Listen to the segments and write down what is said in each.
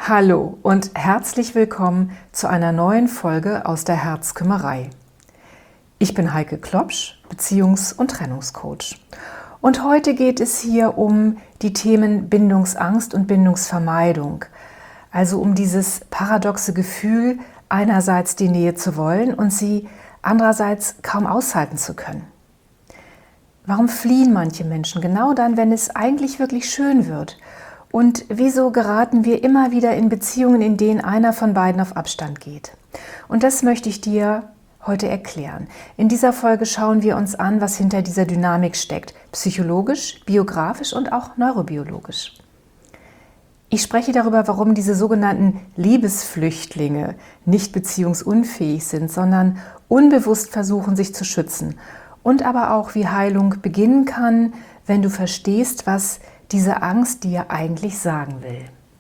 Hallo und herzlich willkommen zu einer neuen Folge aus der Herzkümmerei. Ich bin Heike Klopsch, Beziehungs- und Trennungscoach. Und heute geht es hier um die Themen Bindungsangst und Bindungsvermeidung. Also um dieses paradoxe Gefühl, einerseits die Nähe zu wollen und sie andererseits kaum aushalten zu können. Warum fliehen manche Menschen genau dann, wenn es eigentlich wirklich schön wird? Und wieso geraten wir immer wieder in Beziehungen, in denen einer von beiden auf Abstand geht? Und das möchte ich dir heute erklären. In dieser Folge schauen wir uns an, was hinter dieser Dynamik steckt, psychologisch, biografisch und auch neurobiologisch. Ich spreche darüber, warum diese sogenannten Liebesflüchtlinge nicht beziehungsunfähig sind, sondern unbewusst versuchen, sich zu schützen. Und aber auch, wie Heilung beginnen kann, wenn du verstehst, was diese Angst dir eigentlich sagen will.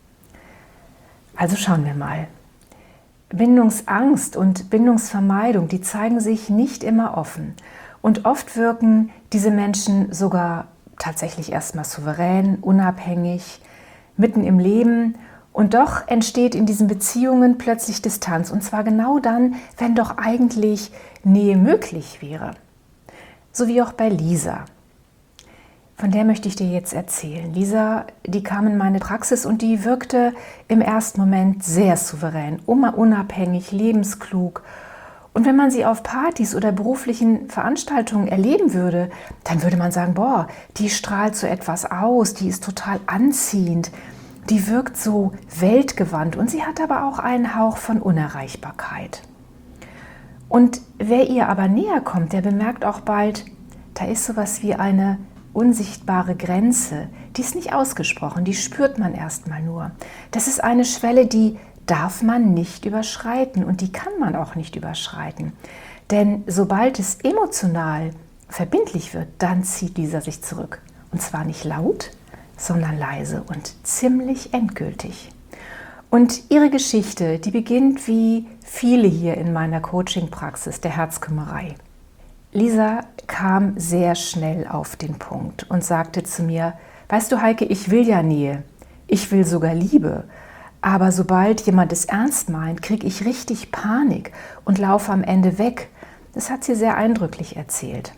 Also schauen wir mal. Bindungsangst und Bindungsvermeidung, die zeigen sich nicht immer offen. Und oft wirken diese Menschen sogar tatsächlich erstmal souverän, unabhängig, mitten im Leben. Und doch entsteht in diesen Beziehungen plötzlich Distanz. Und zwar genau dann, wenn doch eigentlich Nähe möglich wäre. So wie auch bei Lisa. Von der möchte ich dir jetzt erzählen. Lisa, die kam in meine Praxis und die wirkte im ersten Moment sehr souverän, unabhängig, lebensklug. Und wenn man sie auf Partys oder beruflichen Veranstaltungen erleben würde, dann würde man sagen, boah, die strahlt so etwas aus, die ist total anziehend, die wirkt so weltgewandt und sie hat aber auch einen Hauch von Unerreichbarkeit. Und wer ihr aber näher kommt, der bemerkt auch bald, da ist sowas wie eine unsichtbare Grenze. Die ist nicht ausgesprochen, die spürt man erstmal nur. Das ist eine Schwelle, die darf man nicht überschreiten und die kann man auch nicht überschreiten. Denn sobald es emotional verbindlich wird, dann zieht dieser sich zurück. Und zwar nicht laut, sondern leise und ziemlich endgültig. Und ihre Geschichte, die beginnt wie viele hier in meiner Coaching-Praxis der Herzkümmerei. Lisa kam sehr schnell auf den Punkt und sagte zu mir, weißt du Heike, ich will ja Nähe, ich will sogar Liebe, aber sobald jemand es ernst meint, kriege ich richtig Panik und laufe am Ende weg. Das hat sie sehr eindrücklich erzählt.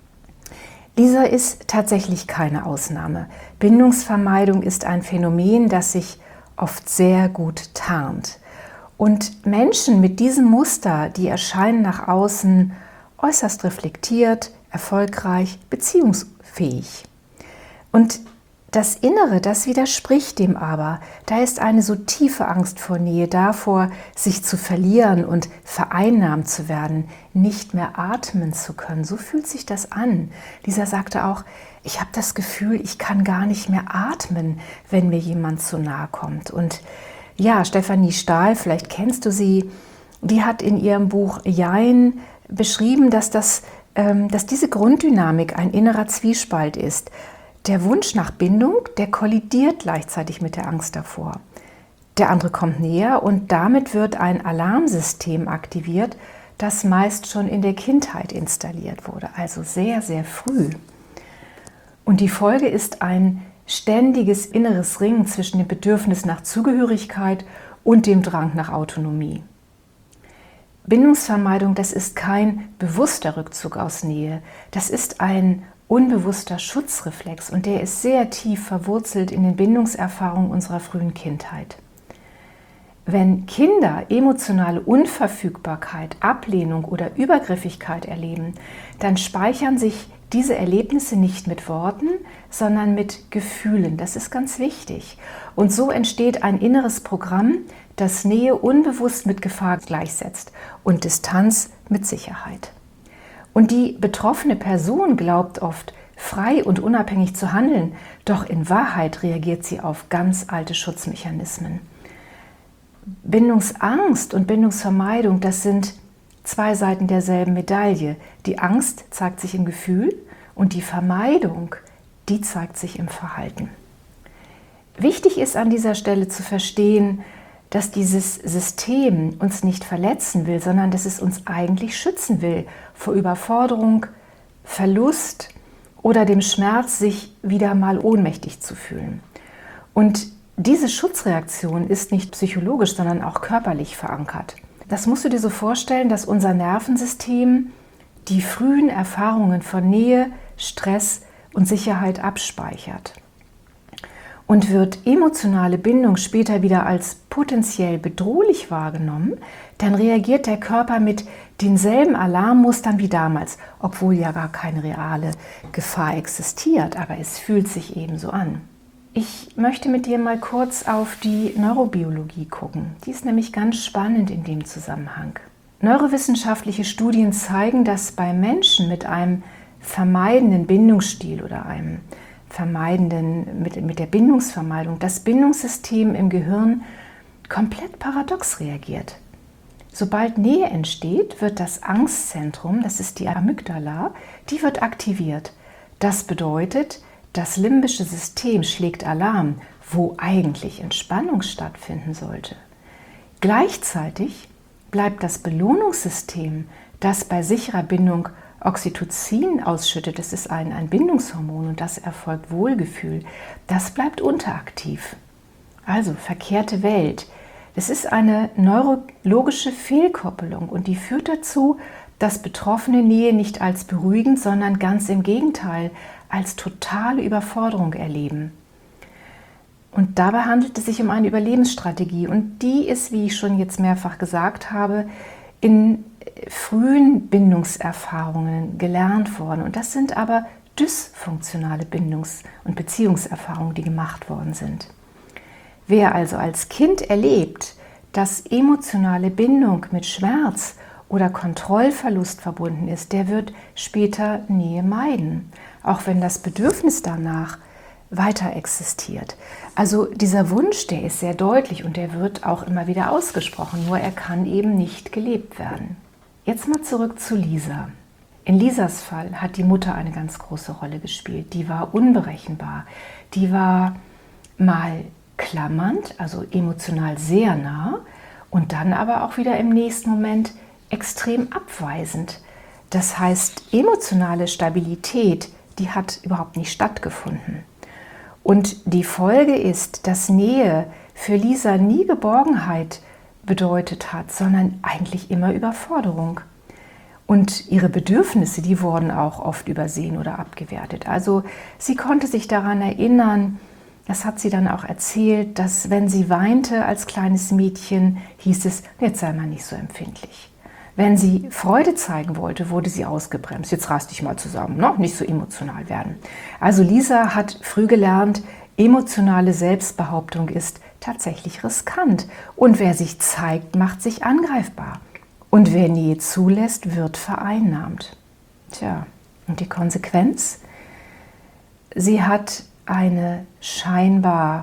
Lisa ist tatsächlich keine Ausnahme. Bindungsvermeidung ist ein Phänomen, das sich oft sehr gut tarnt. Und Menschen mit diesem Muster, die erscheinen nach außen äußerst reflektiert, erfolgreich, beziehungsfähig. Und das Innere, das widerspricht dem aber. Da ist eine so tiefe Angst vor Nähe, davor, sich zu verlieren und vereinnahmt zu werden, nicht mehr atmen zu können. So fühlt sich das an. Lisa sagte auch, ich habe das Gefühl, ich kann gar nicht mehr atmen, wenn mir jemand zu nahe kommt. Und ja, Stefanie Stahl, vielleicht kennst du sie, die hat in ihrem Buch Jein beschrieben, dass diese Grunddynamik ein innerer Zwiespalt ist. Der Wunsch nach Bindung, der kollidiert gleichzeitig mit der Angst davor. Der andere kommt näher und damit wird ein Alarmsystem aktiviert, das meist schon in der Kindheit installiert wurde, also sehr, sehr früh. Und die Folge ist ein ständiges inneres Ringen zwischen dem Bedürfnis nach Zugehörigkeit und dem Drang nach Autonomie. Bindungsvermeidung, das ist kein bewusster Rückzug aus Nähe, das ist ein unbewusster Schutzreflex und der ist sehr tief verwurzelt in den Bindungserfahrungen unserer frühen Kindheit. Wenn Kinder emotionale Unverfügbarkeit, Ablehnung oder Übergriffigkeit erleben, dann speichern sich diese Erlebnisse nicht mit Worten, sondern mit Gefühlen. Das ist ganz wichtig. Und so entsteht ein inneres Programm, das Nähe unbewusst mit Gefahr gleichsetzt und Distanz mit Sicherheit. Und die betroffene Person glaubt oft, frei und unabhängig zu handeln, doch in Wahrheit reagiert sie auf ganz alte Schutzmechanismen. Bindungsangst und Bindungsvermeidung, das sind zwei Seiten derselben Medaille. Die Angst zeigt sich im Gefühl und die Vermeidung, die zeigt sich im Verhalten. Wichtig ist an dieser Stelle zu verstehen, dass dieses System uns nicht verletzen will, sondern dass es uns eigentlich schützen will vor Überforderung, Verlust oder dem Schmerz, sich wieder mal ohnmächtig zu fühlen. Und diese Schutzreaktion ist nicht psychologisch, sondern auch körperlich verankert. Das musst du dir so vorstellen, dass unser Nervensystem die frühen Erfahrungen von Nähe, Stress und Sicherheit abspeichert. Und wird emotionale Bindung später wieder als potenziell bedrohlich wahrgenommen, dann reagiert der Körper mit denselben Alarmmustern wie damals, obwohl ja gar keine reale Gefahr existiert, aber es fühlt sich ebenso an. Ich möchte mit dir mal kurz auf die Neurobiologie gucken. Die ist nämlich ganz spannend in dem Zusammenhang. Neurowissenschaftliche Studien zeigen, dass bei Menschen mit einem vermeidenden Bindungsstil oder einem mit der Bindungsvermeidung das Bindungssystem im Gehirn komplett paradox reagiert. Sobald Nähe entsteht, wird das Angstzentrum, das ist die Amygdala, die wird aktiviert. Das bedeutet, das limbische System schlägt Alarm, wo eigentlich Entspannung stattfinden sollte. Gleichzeitig bleibt das Belohnungssystem, das bei sicherer Bindung Oxytocin ausschüttet, das ist ein Bindungshormon und das erfolgt Wohlgefühl, das bleibt unteraktiv. Also verkehrte Welt. Es ist eine neurologische Fehlkoppelung und die führt dazu, dass Betroffene Nähe nicht als beruhigend, sondern ganz im Gegenteil als totale Überforderung erleben. Und dabei handelt es sich um eine Überlebensstrategie und die ist, wie ich schon jetzt mehrfach gesagt habe, in frühen Bindungserfahrungen gelernt worden. Und das sind aber dysfunktionale Bindungs- und Beziehungserfahrungen, die gemacht worden sind. Wer also als Kind erlebt, dass emotionale Bindung mit Schmerz oder Kontrollverlust verbunden ist, der wird später Nähe meiden, auch wenn das Bedürfnis danach weiter existiert. Also dieser Wunsch, der ist sehr deutlich und der wird auch immer wieder ausgesprochen, nur er kann eben nicht gelebt werden. Jetzt mal zurück zu Lisa. In Lisas Fall hat die Mutter eine ganz große Rolle gespielt. Die war unberechenbar. Die war mal klammernd, also emotional sehr nah und dann aber auch wieder im nächsten Moment extrem abweisend. Das heißt, emotionale Stabilität, die hat überhaupt nicht stattgefunden. Und die Folge ist, dass Nähe für Lisa nie Geborgenheit bedeutet hat, sondern eigentlich immer Überforderung. Und ihre Bedürfnisse, die wurden auch oft übersehen oder abgewertet. Also sie konnte sich daran erinnern, das hat sie dann auch erzählt, dass wenn sie weinte als kleines Mädchen, hieß es, jetzt sei mal nicht so empfindlich. Wenn sie Freude zeigen wollte, wurde sie ausgebremst. Jetzt reiß dich mal zusammen, ne? Nicht so emotional werden. Also Lisa hat früh gelernt, emotionale Selbstbehauptung ist tatsächlich riskant. Und wer sich zeigt, macht sich angreifbar. Und wer Nähe zulässt, wird vereinnahmt. Tja, und die Konsequenz? Sie hat eine scheinbar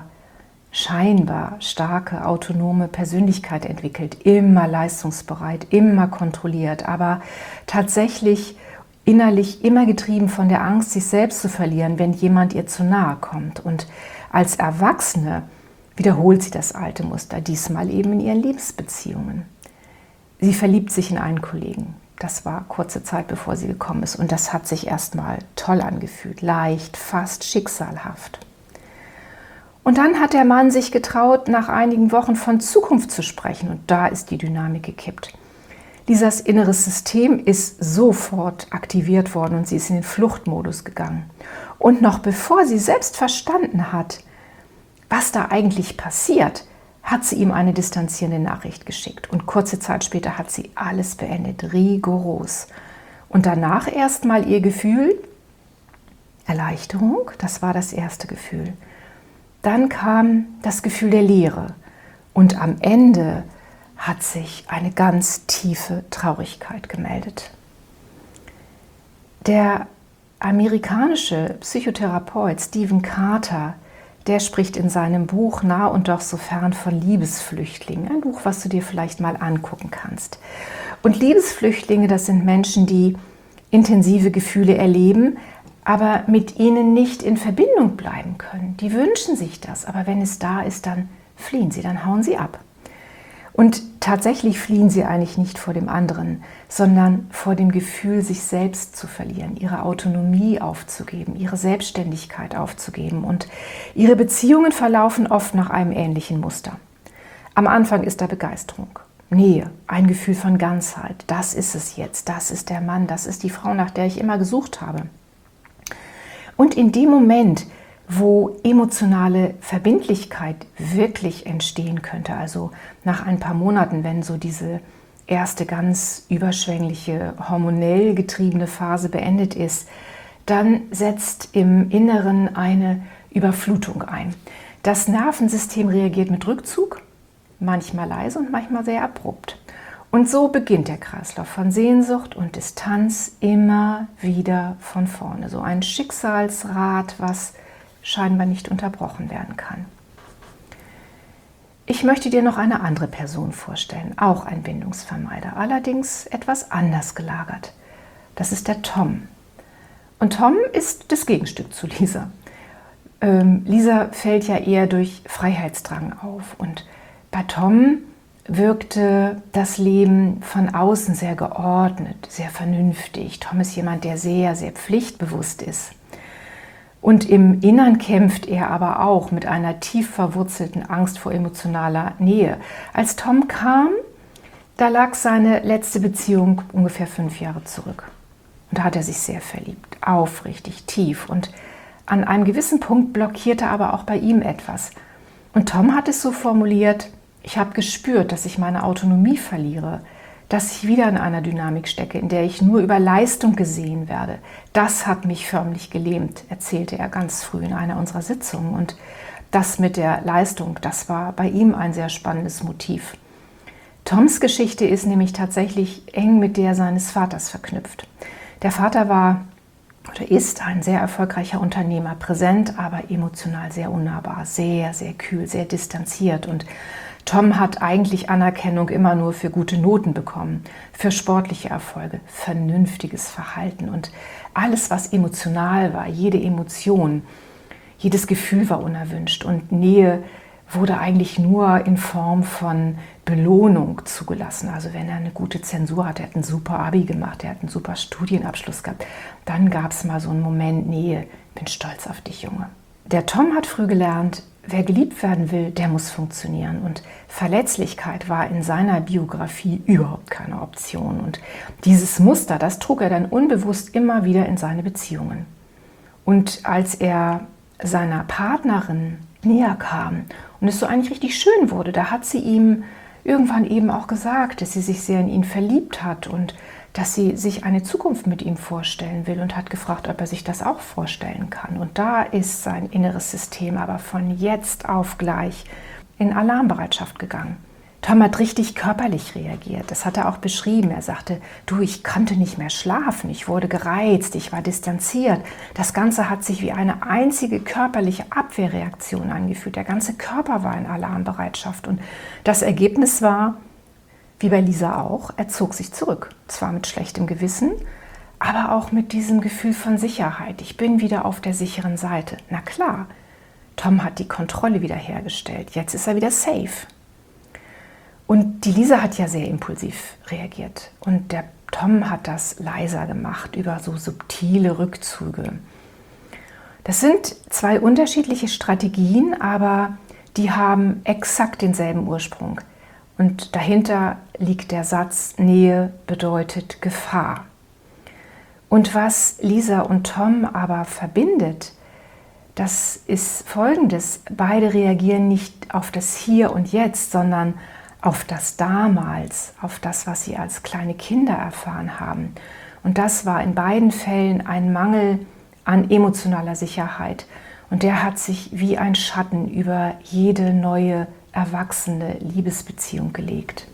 starke, autonome Persönlichkeit entwickelt, immer leistungsbereit, immer kontrolliert, aber tatsächlich innerlich immer getrieben von der Angst, sich selbst zu verlieren, wenn jemand ihr zu nahe kommt. Und als Erwachsene wiederholt sie das alte Muster, diesmal eben in ihren Liebesbeziehungen. Sie verliebt sich in einen Kollegen. Das war kurze Zeit, bevor sie gekommen ist. Und das hat sich erstmal toll angefühlt, leicht, fast schicksalhaft. Und dann hat der Mann sich getraut, nach einigen Wochen von Zukunft zu sprechen. Und da ist die Dynamik gekippt. Lisas inneres System ist sofort aktiviert worden und sie ist in den Fluchtmodus gegangen. Und noch bevor sie selbst verstanden hat, was da eigentlich passiert, hat sie ihm eine distanzierende Nachricht geschickt. Und kurze Zeit später hat sie alles beendet, rigoros. Und danach erstmal ihr Gefühl, Erleichterung, das war das erste Gefühl. Dann kam das Gefühl der Leere und am Ende hat sich eine ganz tiefe Traurigkeit gemeldet. Der amerikanische Psychotherapeut Stephen Carter, der spricht in seinem Buch Nah und doch so fern von Liebesflüchtlingen, ein Buch, was du dir vielleicht mal angucken kannst. Und Liebesflüchtlinge, das sind Menschen, die intensive Gefühle erleben, aber mit ihnen nicht in Verbindung bleiben können. Die wünschen sich das, aber wenn es da ist, dann fliehen sie, dann hauen sie ab. Und tatsächlich fliehen sie eigentlich nicht vor dem anderen, sondern vor dem Gefühl, sich selbst zu verlieren, ihre Autonomie aufzugeben, ihre Selbstständigkeit aufzugeben. Und ihre Beziehungen verlaufen oft nach einem ähnlichen Muster. Am Anfang ist da Begeisterung, Nähe, ein Gefühl von Ganzheit. Das ist es jetzt, das ist der Mann, das ist die Frau, nach der ich immer gesucht habe. Und in dem Moment, wo emotionale Verbindlichkeit wirklich entstehen könnte, also nach ein paar Monaten, wenn so diese erste ganz überschwängliche, hormonell getriebene Phase beendet ist, dann setzt im Inneren eine Überflutung ein. Das Nervensystem reagiert mit Rückzug, manchmal leise und manchmal sehr abrupt. Und so beginnt der Kreislauf von Sehnsucht und Distanz immer wieder von vorne. So ein Schicksalsrad, was scheinbar nicht unterbrochen werden kann. Ich möchte dir noch eine andere Person vorstellen, auch ein Bindungsvermeider, allerdings etwas anders gelagert. Das ist der Tom. Und Tom ist das Gegenstück zu Lisa. Lisa fällt ja eher durch Freiheitsdrang auf und bei Tom wirkte das Leben von außen sehr geordnet, sehr vernünftig. Tom ist jemand, der sehr, sehr pflichtbewusst ist. Und im Innern kämpft er aber auch mit einer tief verwurzelten Angst vor emotionaler Nähe. Als Tom kam, da lag seine letzte Beziehung ungefähr 5 Jahre zurück. Und da hat er sich sehr verliebt, aufrichtig, tief. Und an einem gewissen Punkt blockierte aber auch bei ihm etwas. Und Tom hat es so formuliert: Ich habe gespürt, dass ich meine Autonomie verliere, dass ich wieder in einer Dynamik stecke, in der ich nur über Leistung gesehen werde. Das hat mich förmlich gelähmt, erzählte er ganz früh in einer unserer Sitzungen. Und das mit der Leistung, das war bei ihm ein sehr spannendes Motiv. Toms Geschichte ist nämlich tatsächlich eng mit der seines Vaters verknüpft. Der Vater war oder ist ein sehr erfolgreicher Unternehmer, präsent, aber emotional sehr unnahbar, sehr, sehr kühl, sehr distanziert. Und Tom hat eigentlich Anerkennung immer nur für gute Noten bekommen, für sportliche Erfolge, vernünftiges Verhalten und alles, was emotional war, jede Emotion, jedes Gefühl war unerwünscht und Nähe wurde eigentlich nur in Form von Belohnung zugelassen. Also wenn er eine gute Zensur hatte, er hat ein super Abi gemacht, er hat einen super Studienabschluss gehabt, dann gab es mal so einen Moment Nähe, bin stolz auf dich, Junge. Der Tom hat früh gelernt, wer geliebt werden will, der muss funktionieren. Und Verletzlichkeit war in seiner Biografie überhaupt keine Option. Und dieses Muster, das trug er dann unbewusst immer wieder in seine Beziehungen. Und als er seiner Partnerin näher kam und es so eigentlich richtig schön wurde, da hat sie ihm irgendwann eben auch gesagt, dass sie sich sehr in ihn verliebt hat und dass sie sich eine Zukunft mit ihm vorstellen will und hat gefragt, ob er sich das auch vorstellen kann. Und da ist sein inneres System aber von jetzt auf gleich in Alarmbereitschaft gegangen. Tom hat richtig körperlich reagiert. Das hat er auch beschrieben. Er sagte, du, ich konnte nicht mehr schlafen, ich wurde gereizt, ich war distanziert. Das Ganze hat sich wie eine einzige körperliche Abwehrreaktion angefühlt. Der ganze Körper war in Alarmbereitschaft. Und das Ergebnis war, wie bei Lisa auch, er zog sich zurück. Zwar mit schlechtem Gewissen, aber auch mit diesem Gefühl von Sicherheit. Ich bin wieder auf der sicheren Seite. Na klar, Tom hat die Kontrolle wiederhergestellt. Jetzt ist er wieder safe. Und die Lisa hat ja sehr impulsiv reagiert. Und der Tom hat das leiser gemacht, über so subtile Rückzüge. Das sind 2 unterschiedliche Strategien, aber die haben exakt denselben Ursprung. Und dahinter liegt der Satz, Nähe bedeutet Gefahr. Und was Lisa und Tom aber verbindet, das ist Folgendes. Beide reagieren nicht auf das Hier und Jetzt, sondern auf das Damals, auf das, was sie als kleine Kinder erfahren haben. Und das war in beiden Fällen ein Mangel an emotionaler Sicherheit. Und der hat sich wie ein Schatten über jede neue erwachsene Liebesbeziehung gelegt.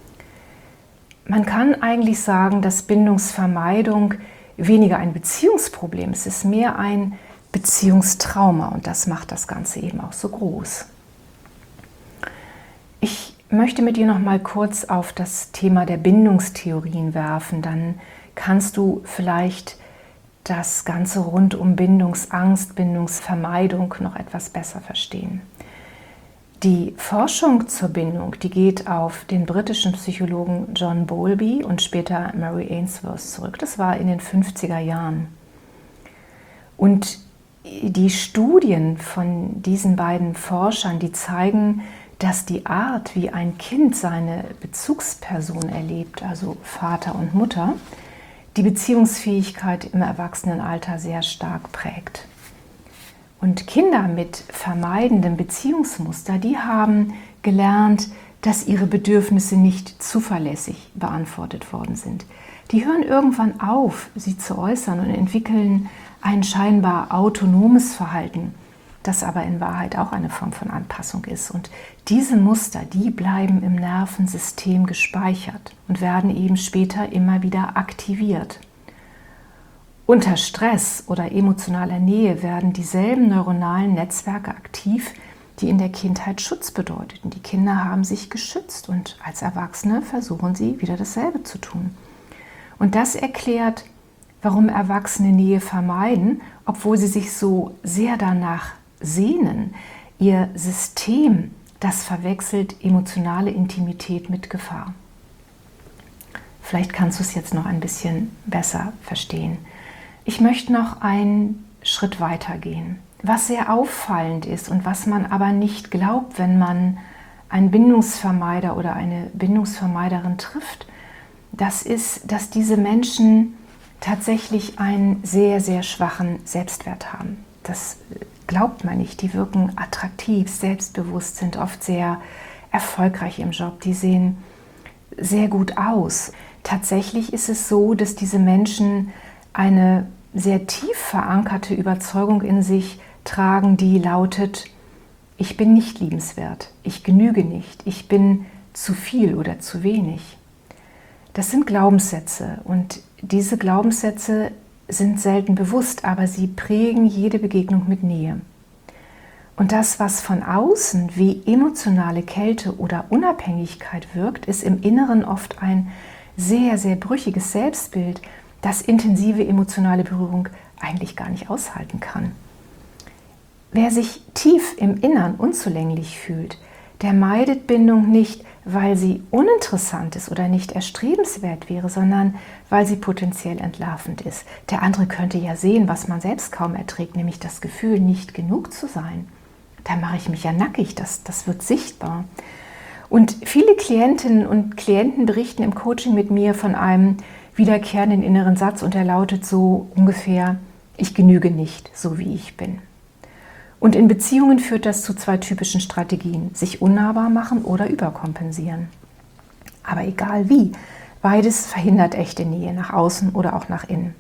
Man kann eigentlich sagen, dass Bindungsvermeidung weniger ein Beziehungsproblem ist, es ist mehr ein Beziehungstrauma und das macht das Ganze eben auch so groß. Ich möchte mit dir noch mal kurz auf das Thema der Bindungstheorien werfen, dann kannst du vielleicht das Ganze rund um Bindungsangst, Bindungsvermeidung noch etwas besser verstehen. Die Forschung zur Bindung, die geht auf den britischen Psychologen John Bowlby und später Mary Ainsworth zurück. Das war in den 50er Jahren. Und die Studien von diesen beiden Forschern, die zeigen, dass die Art, wie ein Kind seine Bezugsperson erlebt, also Vater und Mutter, die Beziehungsfähigkeit im Erwachsenenalter sehr stark prägt. Und Kinder mit vermeidendem Beziehungsmuster, die haben gelernt, dass ihre Bedürfnisse nicht zuverlässig beantwortet worden sind. Die hören irgendwann auf, sie zu äußern und entwickeln ein scheinbar autonomes Verhalten, das aber in Wahrheit auch eine Form von Anpassung ist. Und diese Muster, die bleiben im Nervensystem gespeichert und werden eben später immer wieder aktiviert. Unter Stress oder emotionaler Nähe werden dieselben neuronalen Netzwerke aktiv, die in der Kindheit Schutz bedeuteten. Die Kinder haben sich geschützt und als Erwachsene versuchen sie wieder dasselbe zu tun. Und das erklärt, warum Erwachsene Nähe vermeiden, obwohl sie sich so sehr danach sehnen. Ihr System, das verwechselt emotionale Intimität mit Gefahr. Vielleicht kannst du es jetzt noch ein bisschen besser verstehen. Ich möchte noch einen Schritt weiter gehen. Was sehr auffallend ist und was man aber nicht glaubt, wenn man einen Bindungsvermeider oder eine Bindungsvermeiderin trifft, das ist, dass diese Menschen tatsächlich einen sehr, sehr schwachen Selbstwert haben. Das glaubt man nicht. Die wirken attraktiv, selbstbewusst, sind oft sehr erfolgreich im Job. Die sehen sehr gut aus. Tatsächlich ist es so, dass diese Menschen eine sehr tief verankerte Überzeugung in sich tragen, die lautet: Ich bin nicht liebenswert, ich genüge nicht, ich bin zu viel oder zu wenig. Das sind Glaubenssätze und diese Glaubenssätze sind selten bewusst, aber sie prägen jede Begegnung mit Nähe. Und das, was von außen wie emotionale Kälte oder Unabhängigkeit wirkt, ist im Inneren oft ein sehr, sehr brüchiges Selbstbild, das intensive emotionale Berührung eigentlich gar nicht aushalten kann. Wer sich tief im Innern unzulänglich fühlt, der meidet Bindung nicht, weil sie uninteressant ist oder nicht erstrebenswert wäre, sondern weil sie potenziell entlarvend ist. Der andere könnte ja sehen, was man selbst kaum erträgt, nämlich das Gefühl, nicht genug zu sein. Da mache ich mich ja nackig, das wird sichtbar. Und viele Klientinnen und Klienten berichten im Coaching mit mir von einem wiederkehrenden inneren Satz und er lautet so ungefähr: Ich genüge nicht, so wie ich bin. Und in Beziehungen führt das zu zwei typischen Strategien: sich unnahbar machen oder überkompensieren. Aber egal wie, beides verhindert echte Nähe nach außen oder auch nach innen.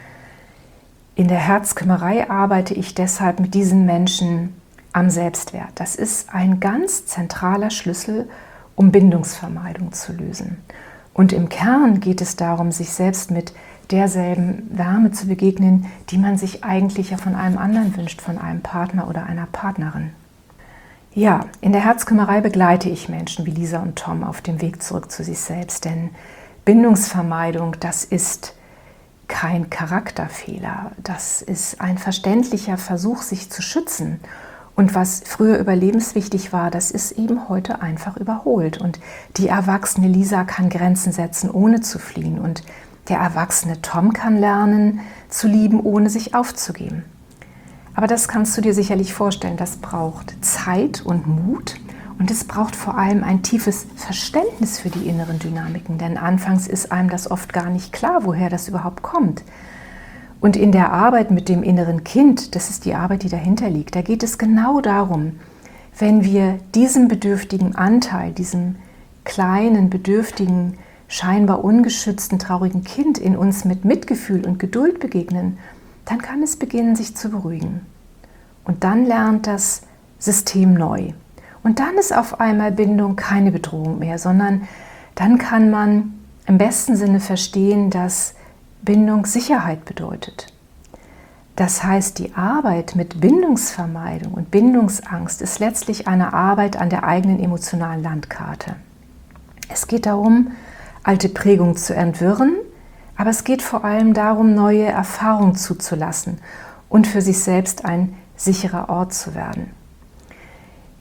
In der Herzkümmerei arbeite ich deshalb mit diesen Menschen am Selbstwert. Das ist ein ganz zentraler Schlüssel, um Bindungsvermeidung zu lösen. Und im Kern geht es darum, sich selbst mit derselben Wärme zu begegnen, die man sich eigentlich ja von einem anderen wünscht, von einem Partner oder einer Partnerin. Ja, in der Herzkümmerei begleite ich Menschen wie Lisa und Tom auf dem Weg zurück zu sich selbst, denn Bindungsvermeidung, das ist kein Charakterfehler, das ist ein verständlicher Versuch, sich zu schützen. Und was früher überlebenswichtig war, das ist eben heute einfach überholt. Und die erwachsene Lisa kann Grenzen setzen, ohne zu fliehen. Und der erwachsene Tom kann lernen, zu lieben, ohne sich aufzugeben. Aber das kannst du dir sicherlich vorstellen, das braucht Zeit und Mut. Und es braucht vor allem ein tiefes Verständnis für die inneren Dynamiken. Denn anfangs ist einem das oft gar nicht klar, woher das überhaupt kommt. Und in der Arbeit mit dem inneren Kind, das ist die Arbeit, die dahinter liegt, da geht es genau darum, wenn wir diesem bedürftigen Anteil, diesem kleinen, bedürftigen, scheinbar ungeschützten, traurigen Kind in uns mit Mitgefühl und Geduld begegnen, dann kann es beginnen, sich zu beruhigen. Und dann lernt das System neu. Und dann ist auf einmal Bindung keine Bedrohung mehr, sondern dann kann man im besten Sinne verstehen, dass Bindung Sicherheit bedeutet. Das heißt, die Arbeit mit Bindungsvermeidung und Bindungsangst ist letztlich eine Arbeit an der eigenen emotionalen Landkarte. Es geht darum, alte Prägungen zu entwirren, aber es geht vor allem darum, neue Erfahrungen zuzulassen und für sich selbst ein sicherer Ort zu werden.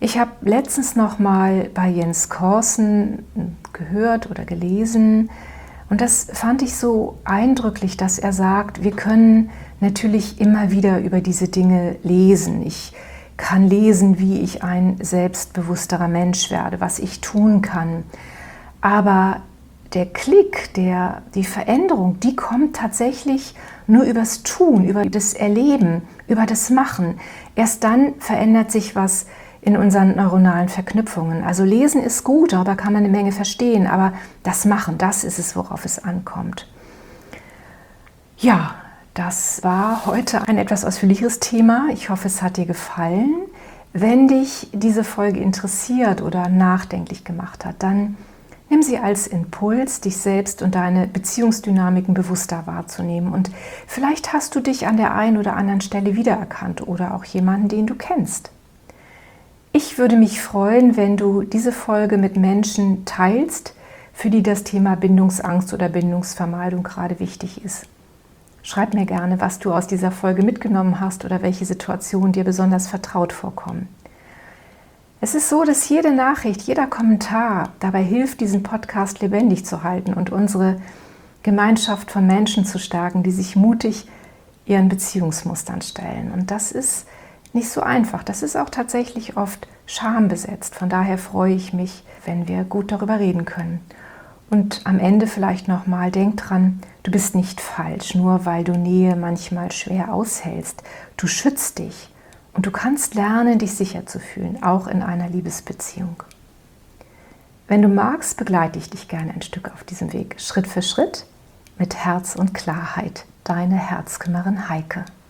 Ich habe letztens noch mal bei Jens Korsen gehört oder gelesen und das fand ich so eindrücklich, dass er sagt, wir können natürlich immer wieder über diese Dinge lesen. Ich kann lesen, wie ich ein selbstbewussterer Mensch werde, was ich tun kann. Aber der Klick, die Veränderung, die kommt tatsächlich nur übers Tun, über das Erleben, über das Machen. Erst dann verändert sich was in unseren neuronalen Verknüpfungen. Also lesen ist gut, darüber kann man eine Menge verstehen, aber das Machen, das ist es, worauf es ankommt. Ja, das war heute ein etwas ausführlicheres Thema. Ich hoffe, es hat dir gefallen. Wenn dich diese Folge interessiert oder nachdenklich gemacht hat, dann nimm sie als Impuls, dich selbst und deine Beziehungsdynamiken bewusster wahrzunehmen. Und vielleicht hast du dich an der einen oder anderen Stelle wiedererkannt oder auch jemanden, den du kennst. Ich würde mich freuen, wenn du diese Folge mit Menschen teilst, für die das Thema Bindungsangst oder Bindungsvermeidung gerade wichtig ist. Schreib mir gerne, was du aus dieser Folge mitgenommen hast oder welche Situationen dir besonders vertraut vorkommen. Es ist so, dass jede Nachricht, jeder Kommentar dabei hilft, diesen Podcast lebendig zu halten und unsere Gemeinschaft von Menschen zu stärken, die sich mutig ihren Beziehungsmustern stellen. Und das ist nicht so einfach. Das ist auch tatsächlich oft schambesetzt. Von daher freue ich mich, wenn wir gut darüber reden können. Und am Ende vielleicht nochmal, denk dran, du bist nicht falsch, nur weil du Nähe manchmal schwer aushältst. Du schützt dich und du kannst lernen, dich sicher zu fühlen, auch in einer Liebesbeziehung. Wenn du magst, begleite ich dich gerne ein Stück auf diesem Weg, Schritt für Schritt, mit Herz und Klarheit. Deine Herzkümmerin Heike.